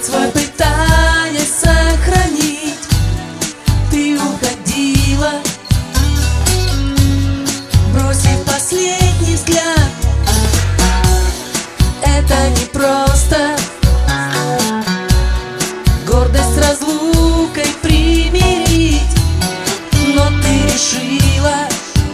секрет свой пытаясь сохранить, ты уходила, бросив последний взгляд. Это не просто гордость с разлукой примирить, но ты решила,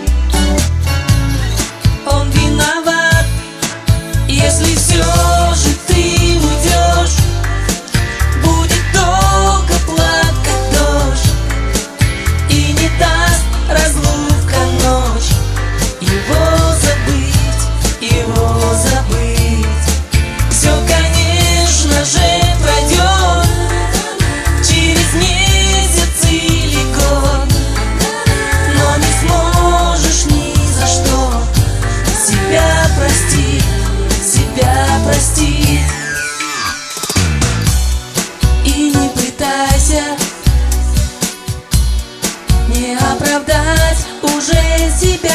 он виноват, если все же ты уйдешь. Будет долго плакать дождь, и не даст разлука ночь его забыть, его забыть. Все, конечно же, пройдет через месяц или год, но не сможешь ни за что себя простить, себя простить. И не пытайся не оправдать уже себя.